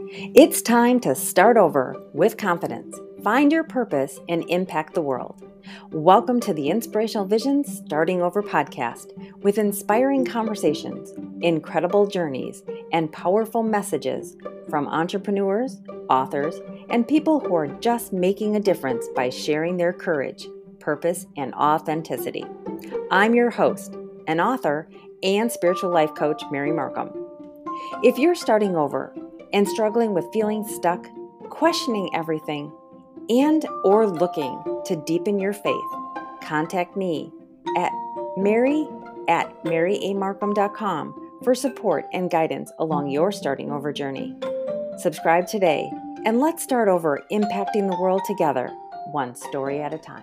It's time to start over with confidence, find your purpose, and impact the world. Welcome to the Inspirational Visions Starting Over podcast with inspiring conversations, incredible journeys, and powerful messages from entrepreneurs, authors, and people who are just making a difference by sharing their courage, purpose, and authenticity. I'm your host, an author, and spiritual life coach, Mary Markham. If you're starting over and struggling with feeling stuck, questioning everything, and or looking to deepen your faith, contact me at mary@maryamarkham.com for support and guidance along your starting over journey. Subscribe today and let's start over impacting the world together, one story at a time.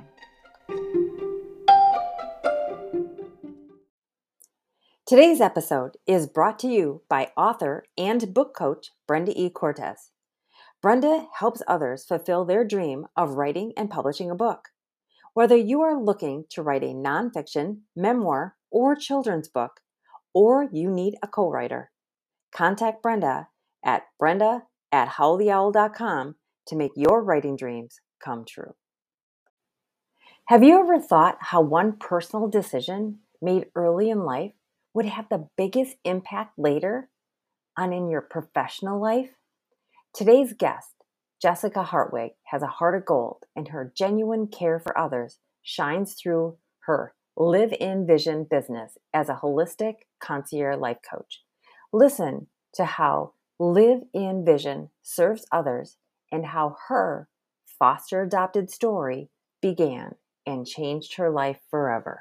Today's episode is brought to you by author and book coach Brenda E. Cortez. Brenda helps others fulfill their dream of writing and publishing a book. Whether you are looking to write a nonfiction, memoir, or children's book, or you need a co-writer, contact Brenda at brenda@howltheowl.com to make your writing dreams come true. Have you ever thought how one personal decision made early in life would have the biggest impact later on in your professional life? Today's guest, Jessica Hartwig, has a heart of gold, and her genuine care for others shines through her Live in Vision business as a holistic concierge life coach. Listen to how Live in Vision serves others and how her foster adopted story began and changed her life forever.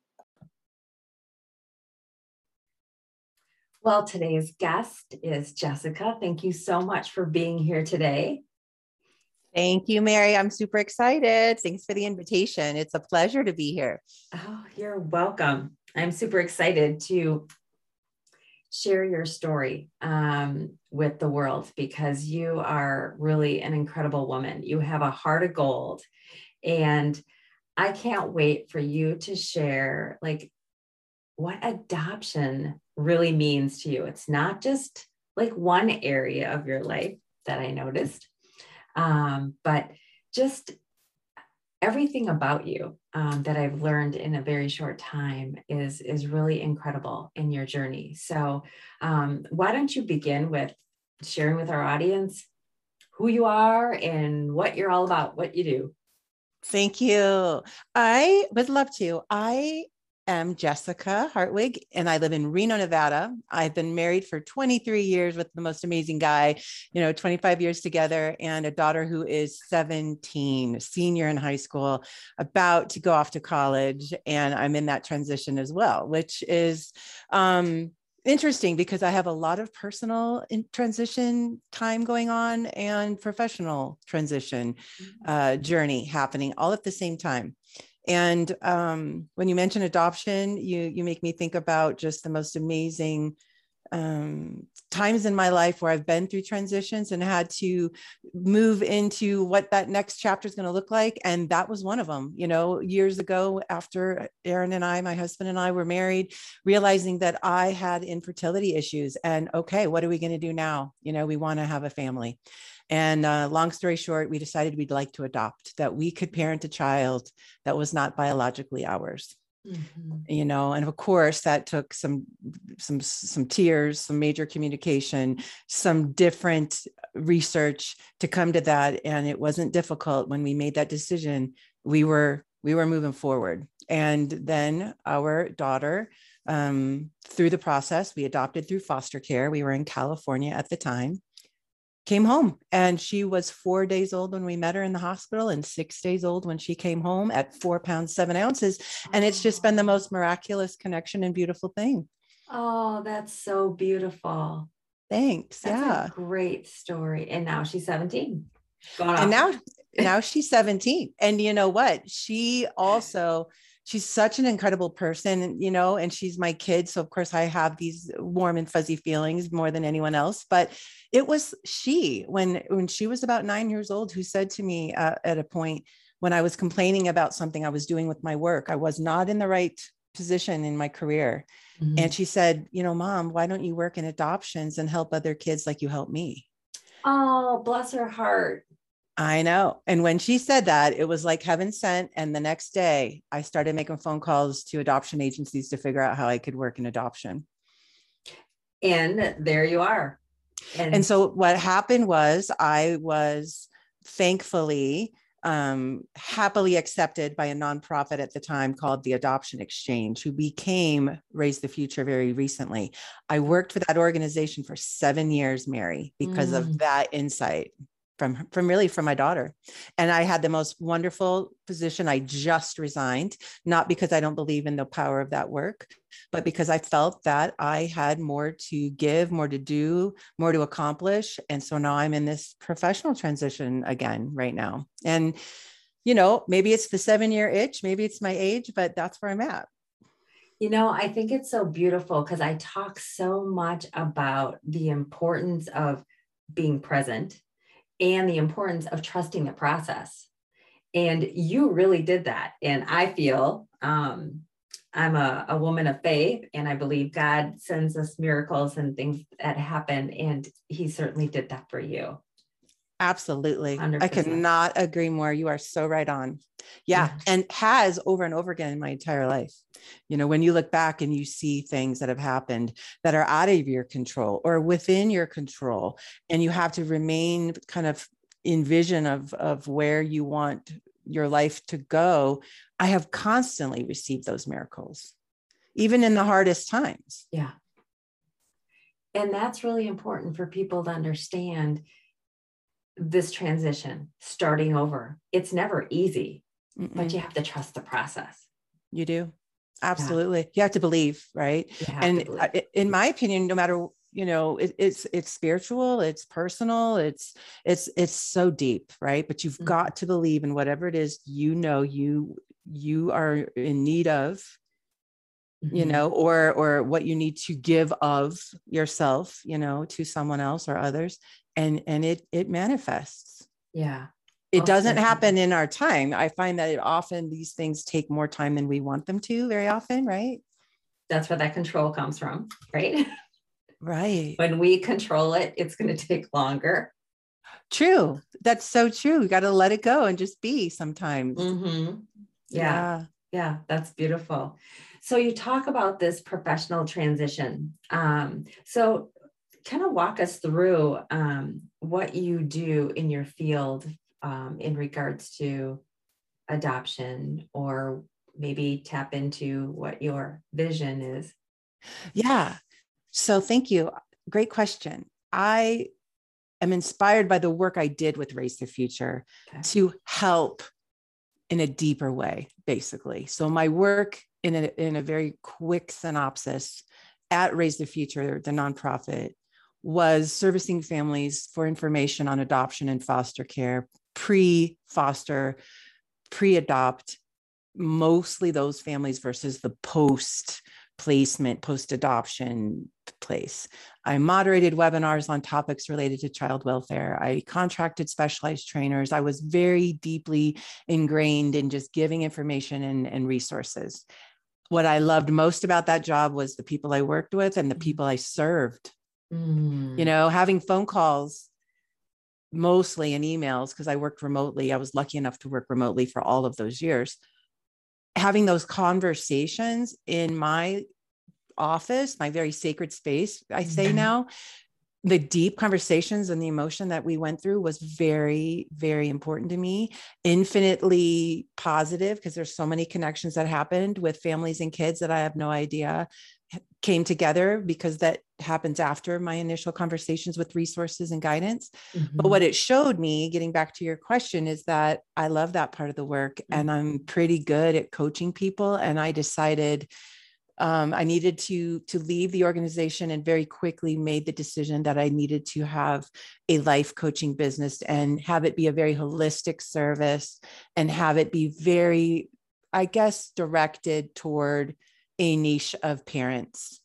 Well, today's guest is Jessica. Thank you so much for being here today. Thank you, Mary. I'm super excited. Thanks for the invitation. It's a pleasure to be here. Oh, you're welcome. I'm super excited to share your story with the world because you are really an incredible woman. You have a heart of gold, and I can't wait for you to share what adoption really means to you. It's not just like one area of your life that I noticed, but just everything about you that I've learned in a very short time is really incredible in your journey. So why don't you begin with sharing with our audience who you are and what you're all about, what you do? Thank you. I would love to. I am Jessica Hartwig, and I live in Reno, Nevada. I've been married for 23 years with the most amazing guy, 25 years together, and a daughter who is 17, senior in high school, about to go off to college. And I'm in that transition as well, which is interesting because I have a lot of personal transition time going on and professional transition journey happening all at the same time. And when you mention adoption, you make me think about just the most amazing times in my life where I've been through transitions and had to move into what that next chapter is going to look like. And that was one of them, years ago after Aaron and I, my husband and I were married, realizing that I had infertility issues and okay, what are we going to do now? We want to have a family. And long story short, we decided we'd like to adopt, that we could parent a child that was not biologically ours. Mm-hmm. And of course that took some tears, some major communication, some different research to come to that. And it wasn't difficult when we made that decision. We were moving forward. And then our daughter, through the process, we adopted through foster care. We were in California at the time. Came home, and she was 4 days old when we met her in the hospital and 6 days old when she came home at 4 pounds, 7 ounces. And it's just been the most miraculous connection and beautiful thing. Oh, that's so beautiful. Thanks. That's a great story. And now she's 17. And now she's 17. And you know what? She's such an incredible person, and she's my kid. So of course I have these warm and fuzzy feelings more than anyone else, but it was when she was about 9 years old, who said to me at a point when I was complaining about something I was doing with my work, I was not in the right position in my career. Mm-hmm. And she said, Mom, why don't you work in adoptions and help other kids like you help me? Oh, bless her heart. I know. And when she said that, it was like heaven sent. And the next day, I started making phone calls to adoption agencies to figure out how I could work in adoption. And there you are. And so what happened was I was thankfully happily accepted by a nonprofit at the time called the Adoption Exchange, who became Raise the Future very recently. I worked for that organization for 7 years, Mary, because of that insight from my daughter. And I had the most wonderful position. I just resigned, not because I don't believe in the power of that work, but because I felt that I had more to give, more to do, more to accomplish. And so now I'm in this professional transition again right now. And, maybe it's the 7-year itch, maybe it's my age, but that's where I'm at. I think it's so beautiful because I talk so much about the importance of being present and the importance of trusting the process. And you really did that. And I feel I'm a woman of faith, and I believe God sends us miracles and things that happen. And he certainly did that for you. Absolutely. 100%. I could not agree more. You are so right on. Yeah. And has over and over again in my entire life. When you look back and you see things that have happened that are out of your control or within your control, and you have to remain kind of in vision of where you want your life to go. I have constantly received those miracles, even in the hardest times. Yeah. And that's really important for people to understand this transition, starting over. It's never easy, but you have to trust the process. You do. Absolutely. Yeah. You have to believe, right? And in my opinion, no matter, it's spiritual, it's personal, it's so deep, right? But you've got to believe in whatever it is, you are in need of, or what you need to give of yourself, to someone else or others. And it manifests. Yeah. It doesn't happen in our time. I find that often these things take more time than we want them to very often, right? That's where that control comes from, right? Right. When we control it, it's going to take longer. True. That's so true. You got to let it go and just be sometimes. Yeah. That's beautiful. So you talk about this professional transition. So kind of walk us through what you do in your field in regards to adoption, or maybe tap into what your vision is. Yeah. So thank you. Great question. I am inspired by the work I did with Raise the Future to help in a deeper way, basically. So my work in a very quick synopsis at Raise the Future, the nonprofit, was servicing families for information on adoption and foster care, pre-foster, pre-adopt, mostly those families versus the post-placement, post-adoption place. I moderated webinars on topics related to child welfare. I contracted specialized trainers. I was very deeply ingrained in just giving information and resources. What I loved most about that job was the people I worked with and the people I served. Having phone calls mostly and emails, because I worked remotely. I was lucky enough to work remotely for all of those years. Having those conversations in my office, my very sacred space, I say now, the deep conversations and the emotion that we went through was very, very important to me. Infinitely positive, because there's so many connections that happened with families and kids that I have no idea came together, because that happens after my initial conversations with resources and guidance. But what it showed me, getting back to your question, is that I love that part of the work and I'm pretty good at coaching people. And I decided I needed to leave the organization, and very quickly made the decision that I needed to have a life coaching business and have it be a very holistic service and have it be very, I guess, directed toward a niche of parents,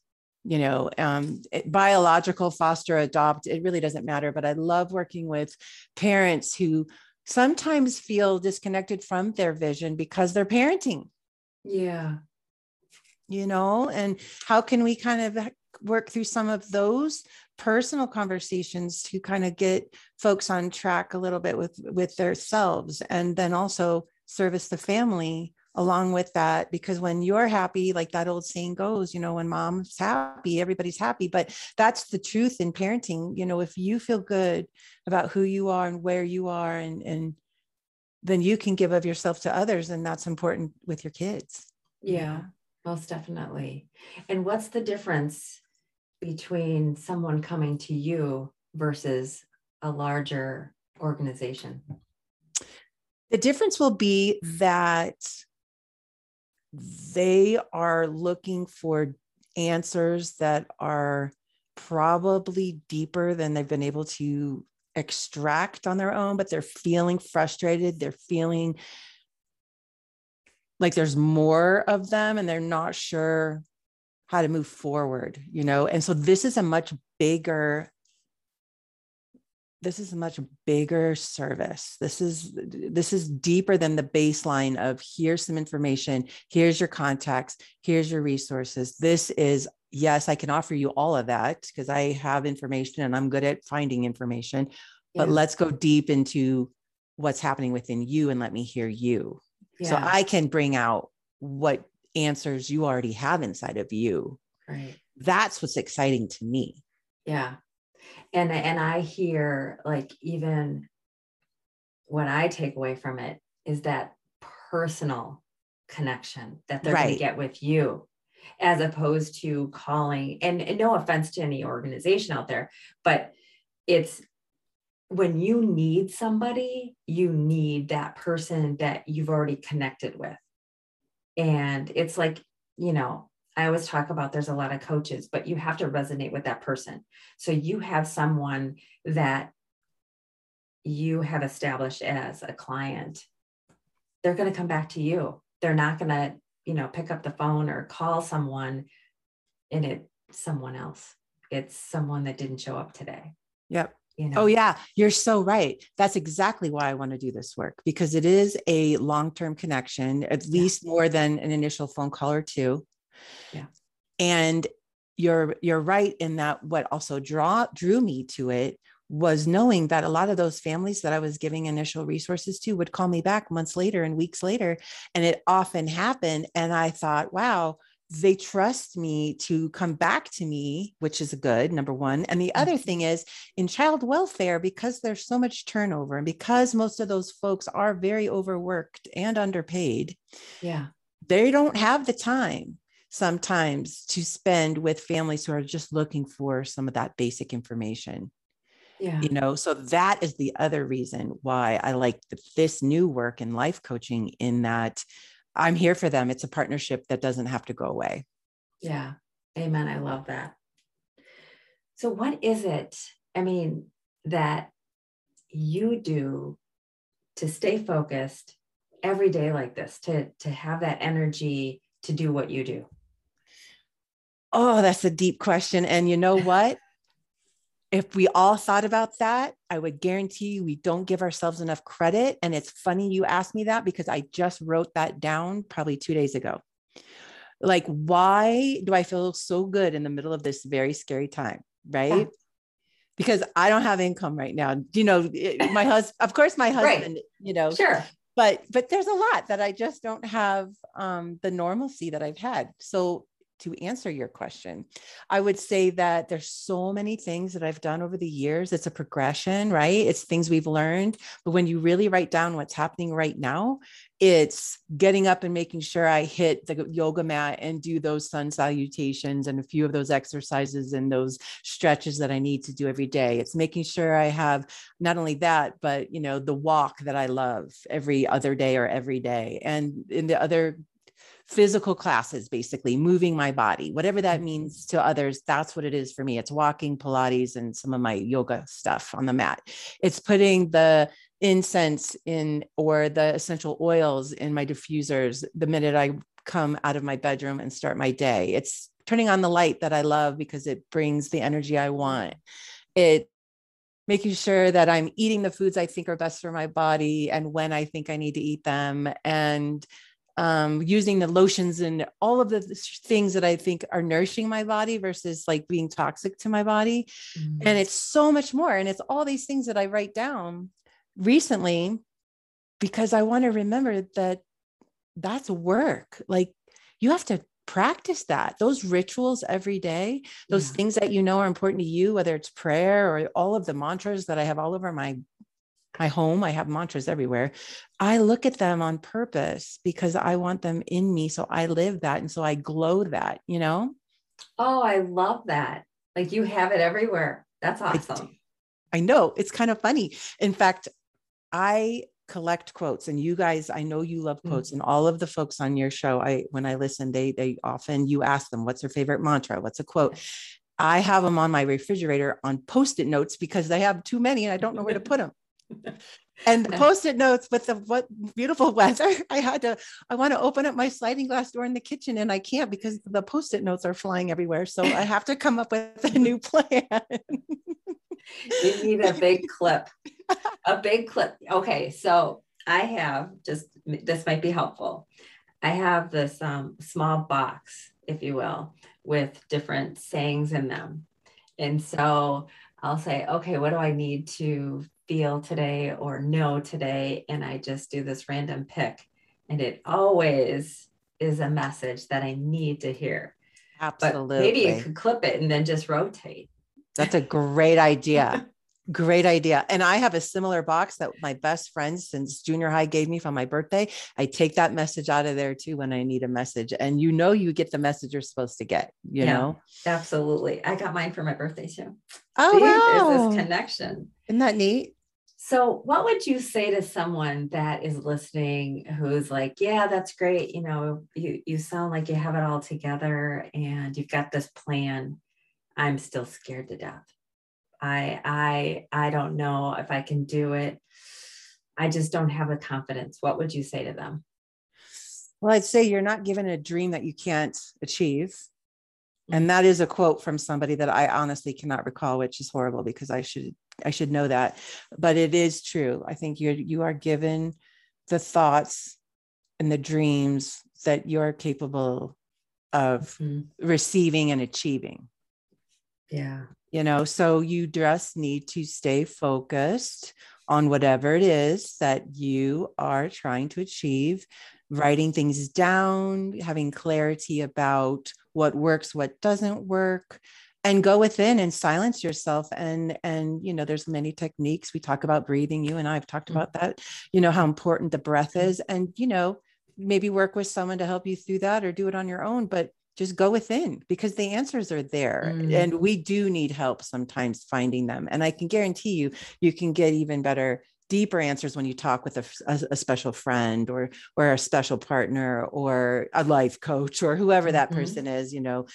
biological, foster, adopt, it really doesn't matter. But I love working with parents who sometimes feel disconnected from their vision because they're parenting. Yeah. And how can we kind of work through some of those personal conversations to kind of get folks on track a little bit with themselves, and then also service the family along with that. Because when you're happy, like that old saying goes, when mom's happy, everybody's happy. But that's the truth in parenting. If you feel good about who you are and where you are, and then you can give of yourself to others. And that's important with your kids. Yeah, most definitely. And what's the difference between someone coming to you versus a larger organization? The difference will be that they are looking for answers that are probably deeper than they've been able to extract on their own, but they're feeling frustrated. They're feeling like there's more of them and they're not sure how to move forward, And so this is a much bigger service. This is deeper than the baseline of here's some information, here's your contacts, here's your resources. This is, yes, I can offer you all of that because I have information and I'm good at finding information, but let's go deep into what's happening within you and let me hear you. So I can bring out what answers you already have inside of you. Right. That's what's exciting to me. Yeah. And I hear, like, even what I take away from it is that personal connection that they're going to get with you, as opposed to calling, and no offense to any organization out there, but it's when you need somebody, you need that person that you've already connected with. And it's like, I always talk about there's a lot of coaches, but you have to resonate with that person. So you have someone that you have established as a client. They're going to come back to you. They're not going to, pick up the phone or call someone and it's someone else. It's someone that didn't show up today. Yep. Oh yeah, you're so right. That's exactly why I want to do this work, because it is a long-term connection, at least more than an initial phone call or two. Yeah. And you're right in that what also drew me to it was knowing that a lot of those families that I was giving initial resources to would call me back months later and weeks later. And it often happened. And I thought, wow, they trust me to come back to me, which is a good number one. And the other thing is in child welfare, because there's so much turnover and because most of those folks are very overworked and underpaid. Yeah. They don't have the time sometimes to spend with families who are just looking for some of that basic information. Yeah. So that is the other reason why I like this new work in life coaching, in that I'm here for them. It's a partnership that doesn't have to go away. Yeah. Amen. I love that. So what is it, that you do to stay focused every day like this, to have that energy to do what you do? Oh, that's a deep question. And you know what? If we all thought about that, I would guarantee you we don't give ourselves enough credit. And it's funny you asked me that, because I just wrote that down probably 2 days ago. Like, why do I feel so good in the middle of this very scary time? Right. Yeah. Because I don't have income right now. My husband, of course, right. Sure. But there's a lot that I just don't have the normalcy that I've had. So to answer your question, I would say that there's so many things that I've done over the years. It's a progression, right? It's things we've learned. But when you really write down what's happening right now, it's getting up and making sure I hit the yoga mat and do those sun salutations and a few of those exercises and those stretches that I need to do every day. It's making sure I have not only that, but, the walk that I love every other day or every day. And in the other physical classes, basically moving my body, whatever that means to others. That's what it is for me. It's walking, Pilates, and some of my yoga stuff on the mat. It's putting the incense in, or the essential oils in my diffusers the minute I come out of my bedroom and start my day. It's turning on the light that I love because it brings the energy I want. It making sure that I'm eating the foods I think are best for my body and when I think I need to eat them. And using the lotions and all of the things that I think are nourishing my body versus like being toxic to my body. And it's so much more. And it's all these things that I write down recently because I want to remember that that's work. Like you have to practice that, those rituals every day, those things that you know are important to you, whether it's prayer or all of the mantras that I have all over my home. I have mantras everywhere. I look at them on purpose because I want them in me. So I live that. And so I glow that, you know? Oh, I love that. Like you have it everywhere. That's awesome. I know, it's kind of funny. In fact, I collect quotes, and you guys, I know you love quotes, and all of the folks on your show, when I listen, they often, you ask them, what's their favorite mantra? What's a quote? I have them on my refrigerator on Post-it notes because I have too many and I don't know where to put them. And the Post-it notes with what beautiful weather, I want to open up my sliding glass door in the kitchen and I can't because the Post-it notes are flying everywhere. So I have to come up with a new plan. You need a big clip. Okay. So I have this might be helpful. I have this small box, if you will, with different sayings in them. And so I'll say, okay, what do I need to feel today or know today? And I just do this random pick. And it always is a message that I need to hear. Absolutely. But maybe you could clip it and then just rotate. That's a great idea. Great idea. And I have a similar box that my best friend since junior high gave me for my birthday. I take that message out of there too when I need a message. And you know, you get the message you're supposed to get, you know? Absolutely. I got mine for my birthday too. Oh, see, wow. There's this connection. Isn't that neat? So what would you say to someone that is listening who's like, yeah, that's great. You know, you sound like you have it all together and you've got this plan. I'm still scared to death. I don't know if I can do it. I just don't have the confidence. What would you say to them? Well, I'd say you're not given a dream that you can't achieve. And that is a quote from somebody that I honestly cannot recall, which is horrible because I should know that, but it is true. I think you are given the thoughts and the dreams that you're capable of receiving and achieving. Yeah. You know, so you just need to stay focused on whatever it is that you are trying to achieve, writing things down, having clarity about what works, what doesn't work, and go within and silence yourself. And, you know, there's many techniques. We talk about breathing. You and I have talked about that, you know, how important the breath is, and, you know, maybe work with someone to help you through that or do it on your own, but just go within because the answers are there. And we do need help sometimes finding them. And I can guarantee you, you can get even better, deeper answers when you talk with a special friend or a special partner or a life coach or whoever that person is, you know,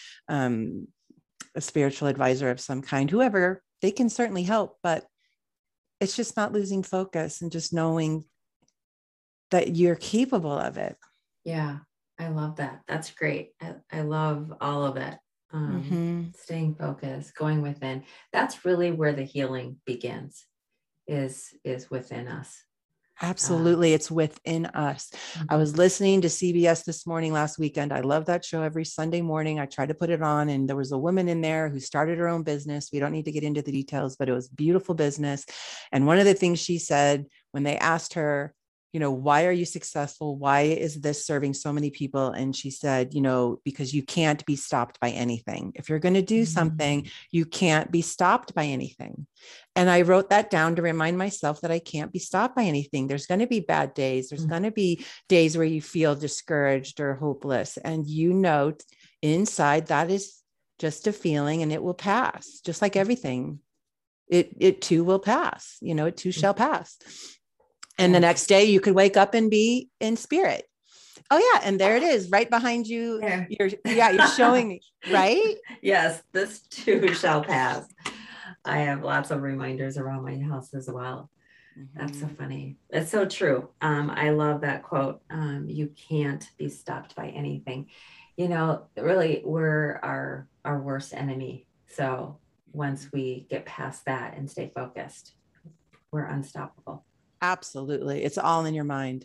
a spiritual advisor of some kind, whoever, they can certainly help, but it's just not losing focus and just knowing that you're capable of it. Yeah. I love that. That's great. I love all of it. Staying focused, going within. That's really where the healing begins, is within us. Absolutely. It's within us. I was listening to CBS This Morning last weekend. I love that show every Sunday morning. I try to put it on, and there was a woman in there who started her own business. We don't need to get into the details, but it was beautiful business. And one of the things she said when they asked her, you know, why are you successful? Why is this serving so many people? And she said, you know, because you can't be stopped by anything. If you're going to do something, you can't be stopped by anything. And I wrote that down to remind myself that I can't be stopped by anything. There's going to be bad days. There's going to be days where you feel discouraged or hopeless. And you know, inside that is just a feeling and it will pass, just like everything. It too will pass, you know, it too shall pass. And the next day you could wake up and be in spirit. Oh yeah. And there it is right behind you. Yeah. You're showing me, right? Yes. This too shall pass. I have lots of reminders around my house as well. That's so funny. It's so true. I love that quote. You can't be stopped by anything. You know, really we're our worst enemy. So once we get past that and stay focused, we're unstoppable. Absolutely. It's all in your mind.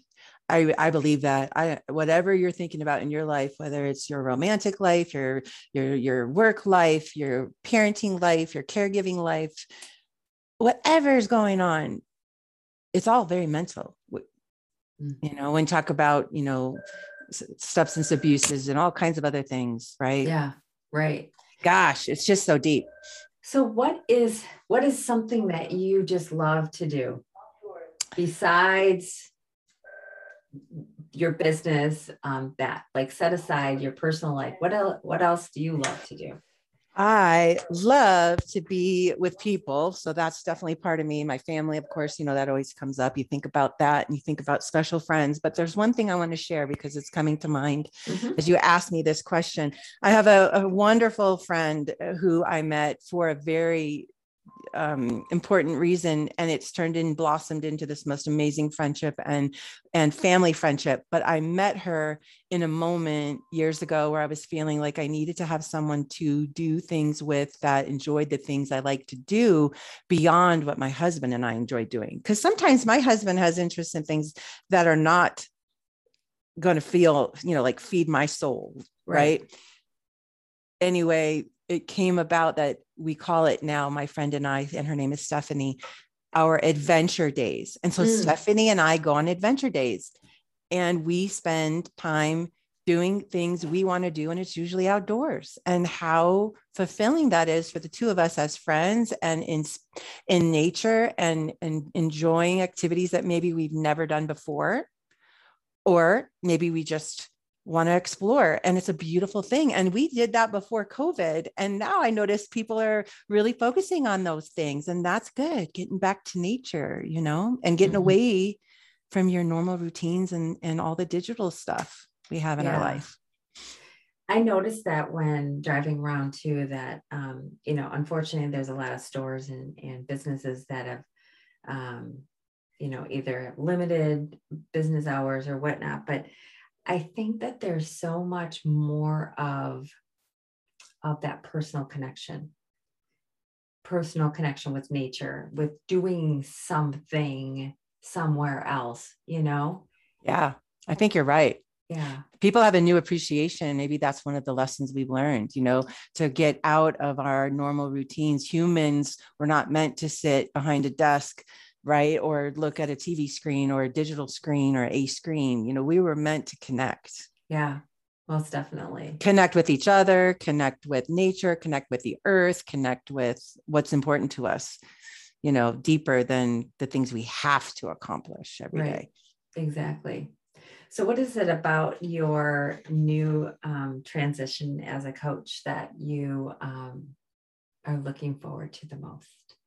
I believe that whatever you're thinking about in your life, whether it's your romantic life, your work life, your parenting life, your caregiving life, whatever is going on, it's all very mental. You know, when you talk about, you know, substance abuses and all kinds of other things, right? Yeah, right. Gosh, it's just so deep. So what is something that you just love to do besides your business, that like set aside your personal life? What else do you love to do? I love to be with people. So that's definitely part of me. My family, of course, you know, that always comes up. You think about that and you think about special friends. But there's one thing I want to share because it's coming to mind as you asked me this question. I have a wonderful friend who I met for a very important reason, and it's turned and blossomed into this most amazing friendship and family friendship. But I met her in a moment years ago where I was feeling like I needed to have someone to do things with that enjoyed the things I like to do beyond what my husband and I enjoy doing. Because sometimes my husband has interests in things that are not going to feel, you know, like feed my soul, right? Anyway, it came about that we call it now, my friend and I, and her name is Stephanie, our adventure days. And so Stephanie and I go on adventure days and we spend time doing things we want to do. And it's usually outdoors, and how fulfilling that is for the two of us as friends and in nature and enjoying activities that maybe we've never done before, or maybe we just want to explore. And it's a beautiful thing. And we did that before COVID. And now I notice people are really focusing on those things. And that's good. Getting back to nature, you know, and getting away from your normal routines and all the digital stuff we have in our life. I noticed that when driving around too, that, you know, unfortunately, there's a lot of stores and businesses that have, you know, either limited business hours or whatnot, but I think that there's so much more of that personal connection with nature, with doing something somewhere else, you know? Yeah, I think you're right. Yeah. People have a new appreciation. Maybe that's one of the lessons we've learned, you know, to get out of our normal routines. Humans were not meant to sit behind a desk, right? Or look at a TV screen or a digital screen or a screen. You know, we were meant to connect. Yeah, most definitely. Connect with each other, connect with nature, connect with the earth, connect with what's important to us, you know, deeper than the things we have to accomplish every day. Exactly. So what is it about your new transition as a coach that you are looking forward to the most?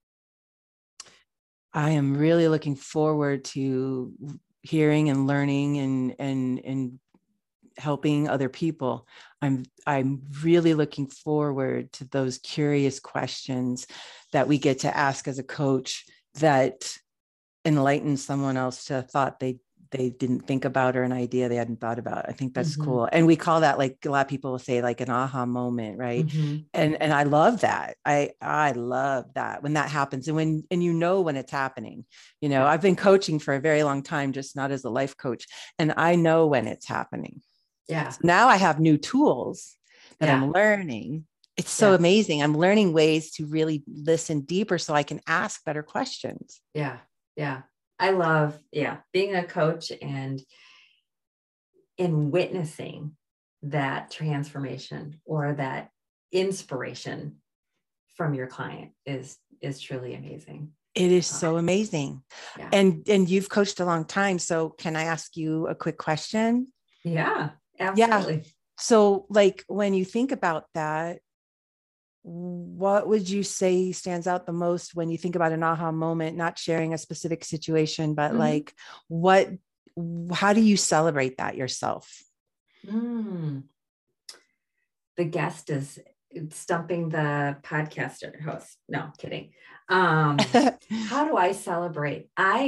I am really looking forward to hearing and learning and helping other people. I'm really looking forward to those curious questions that we get to ask as a coach that enlighten someone else to a thought they didn't think about, or an idea they hadn't thought about. I think that's cool. And we call that, like a lot of people will say, like an aha moment, right? And I love that. I love that when that happens, and when you know when it's happening. You know, I've been coaching for a very long time, just not as a life coach, and I know when it's happening. Yeah. So now I have new tools that I'm learning. It's so amazing. I'm learning ways to really listen deeper so I can ask better questions. Yeah. Yeah. I love, being a coach and in witnessing that transformation or that inspiration from your client is truly amazing. It is so amazing. Yeah. And you've coached a long time. So can I ask you a quick question? Yeah, absolutely. Yeah. So like when you think about that, what would you say stands out the most when you think about an aha moment, not sharing a specific situation, but like how do you celebrate that yourself? The guest is stumping the podcaster host. No, kidding. How do I celebrate?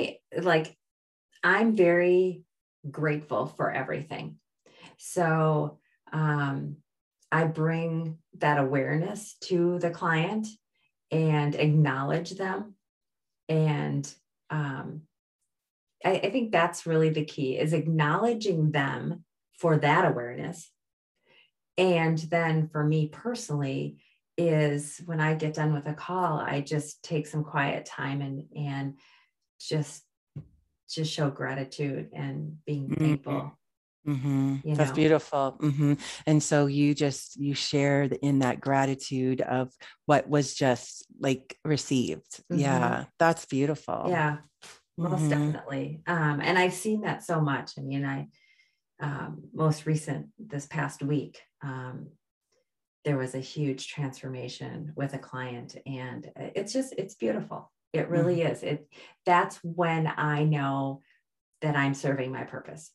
I'm very grateful for everything. So, I bring that awareness to the client and acknowledge them. And I think that's really the key, is acknowledging them for that awareness. And then for me personally, is when I get done with a call, I just take some quiet time and just show gratitude and being thankful. That's beautiful. And so you shared in that gratitude of what was just like received. Yeah, that's beautiful. Yeah, most definitely. And I've seen that so much. I mean, most recent this past week, there was a huge transformation with a client, and it's beautiful. It really is. That's when I know that I'm serving my purpose.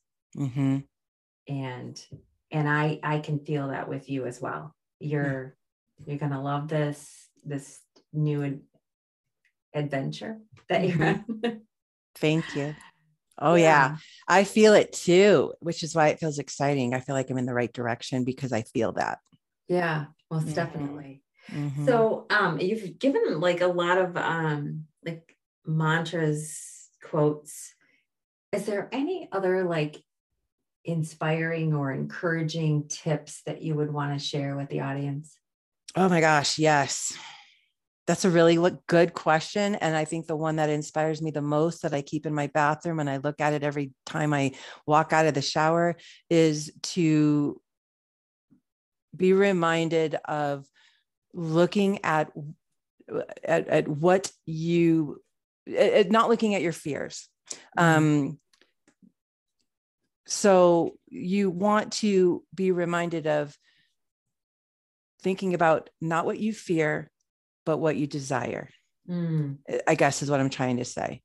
And I can feel that with you as well. You're going to love this new adventure that you're on. Thank you. Oh yeah. I feel it too, which is why it feels exciting. I feel like I'm in the right direction because I feel that. Yeah, most definitely. So you've given like a lot of like mantras, quotes. Is there any other like inspiring or encouraging tips that you would want to share with the audience? Oh my gosh, yes. That's a really good question. And I think the one that inspires me the most, that I keep in my bathroom and I look at it every time I walk out of the shower, is to be reminded of looking at what you, not looking at your fears. So you want to be reminded of thinking about not what you fear, but what you desire, I guess is what I'm trying to say.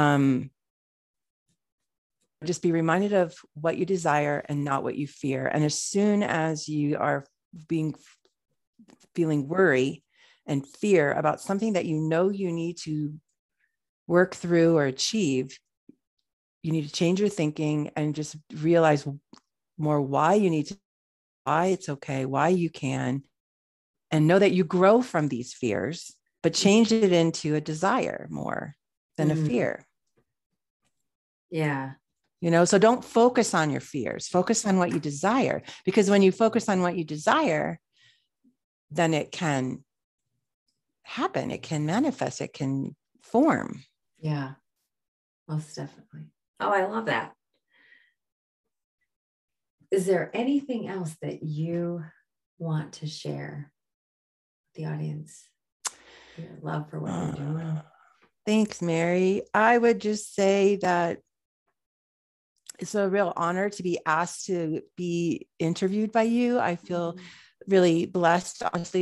Just be reminded of what you desire and not what you fear. And as soon as you are feeling worry and fear about something that you know you need to work through or achieve, you need to change your thinking and just realize more why it's okay, why you can, and know that you grow from these fears, but change it into a desire more than a fear. Yeah. So don't focus on your fears, focus on what you desire, because when you focus on what you desire, then it can happen, it can manifest, it can form. Yeah, most definitely. Oh, I love that. Is there anything else that you want to share with the audience? Your love for what you're doing? Thanks, Mary. I would just say that it's a real honor to be asked to be interviewed by you. I feel really blessed, honestly,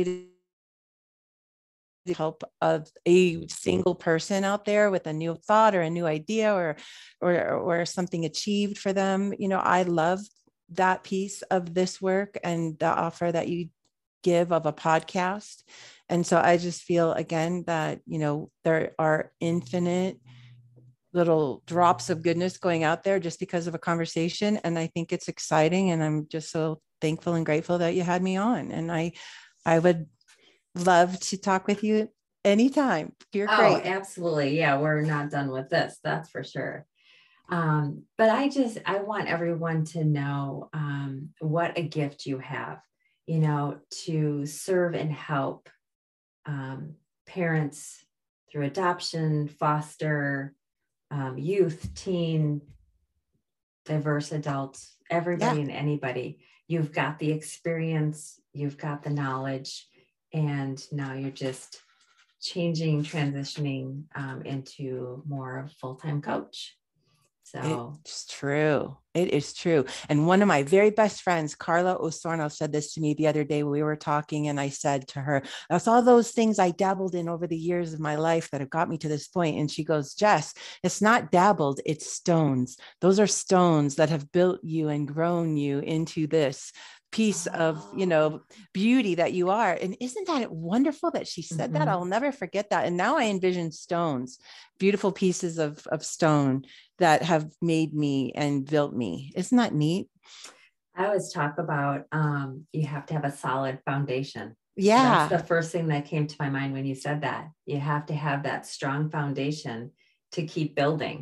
to help of a single person out there with a new thought or a new idea or something achieved for them. I love that piece of this work and the offer that you give of a podcast. And so I just feel again that, there are infinite little drops of goodness going out there just because of a conversation. And I think it's exciting. And I'm just so thankful and grateful that you had me on. And I would love to talk with you anytime. You're great. Oh, absolutely. Yeah, we're not done with this. That's for sure. But I want everyone to know what a gift you have, to serve and help parents through adoption, foster, youth, teen, diverse adults, everybody and anybody. You've got the experience, you've got the knowledge, and now you're just transitioning into more of a full-time coach. So it's true. It is true. And one of my very best friends, Carla Osorno, said this to me the other day when we were talking. And I said to her, that's all those things I dabbled in over the years of my life that have got me to this point. And she goes, Jess, it's not dabbled, it's stones. Those are stones that have built you and grown you into this piece of, beauty that you are. And isn't that wonderful that she said that? I'll never forget that. And now I envision stones, beautiful pieces of stone that have made me and built me. Isn't that neat? I always talk about you have to have a solid foundation. Yeah. That's the first thing that came to my mind when you said that. You have to have that strong foundation to keep building.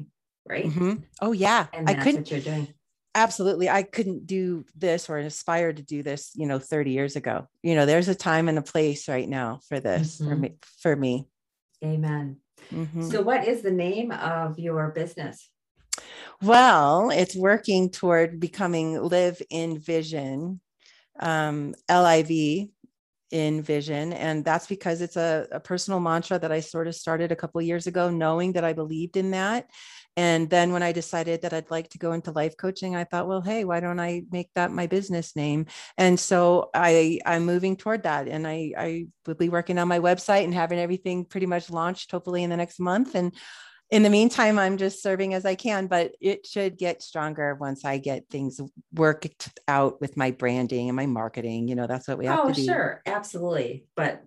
right? Oh yeah. And that's what you're doing. Absolutely. I couldn't do this or aspire to do this, 30 years ago. There's a time and a place right now for this, for me. Amen. So what is the name of your business? Well, it's working toward becoming Live in Vision, LIV in Vision. And that's because it's a personal mantra that I sort of started a couple of years ago, knowing that I believed in that. And then when I decided that I'd like to go into life coaching, I thought, well, hey, why don't I make that my business name? And so I'm moving toward that. And I will be working on my website and having everything pretty much launched, hopefully in the next month. And in the meantime, I'm just serving as I can, but it should get stronger once I get things worked out with my branding and my marketing. That's what we have to do. Oh, sure. Absolutely. But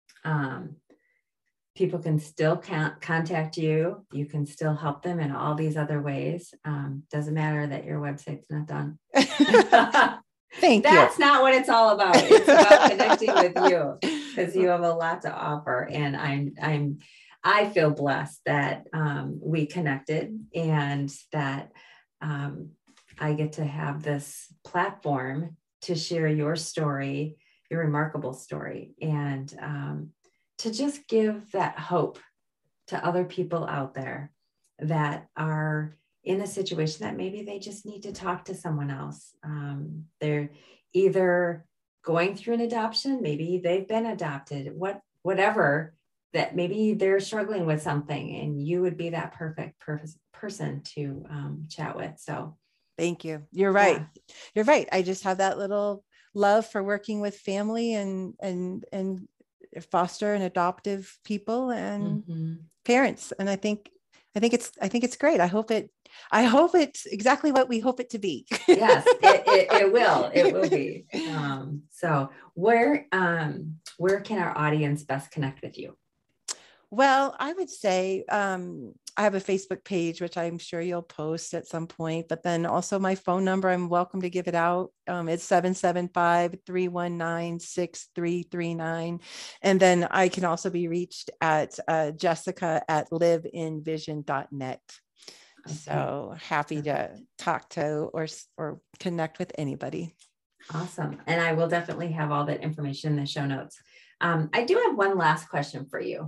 people can still contact you. You can still help them in all these other ways. Doesn't matter that your website's not done. Thank you. That's not what it's all about. It's about connecting with you because you have a lot to offer. And I feel blessed that we connected and that I get to have this platform to share your story, your remarkable story, and to just give that hope to other people out there that are in a situation that maybe they just need to talk to someone else. They're either going through an adoption, maybe they've been adopted, whatever, that maybe they're struggling with something and you would be that perfect person to chat with. So thank you. You're right. Yeah. You're right. I just have that little love for working with family and foster and adoptive people and parents. And I think it's great. I hope it's exactly what we hope it to be. Yes, it will be. So where can our audience best connect with you? Well, I would say I have a Facebook page, which I'm sure you'll post at some point, but then also my phone number, I'm welcome to give it out. It's 775-319-6339. And then I can also be reached at jessica@liveinvision.net. Okay. So happy to talk to or connect with anybody. Awesome. And I will definitely have all that information in the show notes. I do have one last question for you.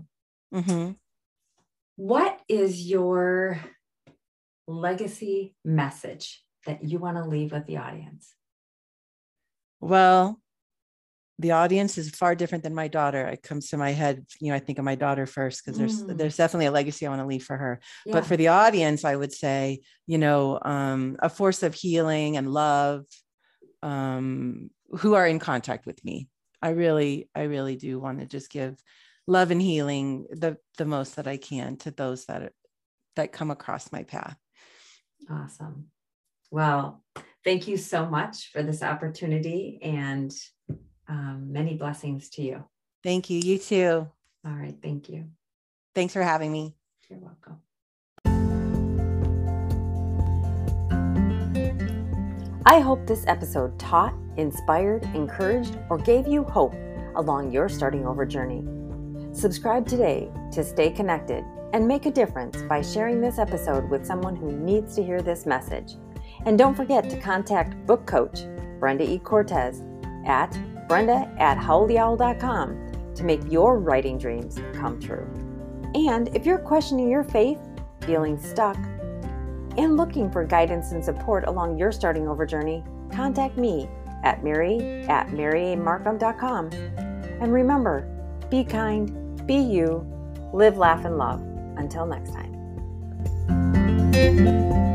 What is your legacy message that you want to leave with the audience? Well, the audience is far different than my daughter. It comes to my head, I think of my daughter first, because there's definitely a legacy I want to leave for her. Yeah. But for the audience, I would say, a force of healing and love, who are in contact with me. I really do want to just give love and healing the most that I can to those that come across my path. Awesome. Well, thank you so much for this opportunity and many blessings to you. Thank you. You too. All right. Thank you. Thanks for having me. You're welcome. I hope this episode taught, inspired, encouraged, or gave you hope along your starting over journey. Subscribe today to stay connected and make a difference by sharing this episode with someone who needs to hear this message. And don't forget to contact book coach Brenda E. Cortez at brenda@howltheowl.com to make your writing dreams come true. And if you're questioning your faith, feeling stuck, and looking for guidance and support along your starting over journey, contact me at mary@maryamarkham.com. And remember, be kind, be you, live, laugh, and love. Until next time.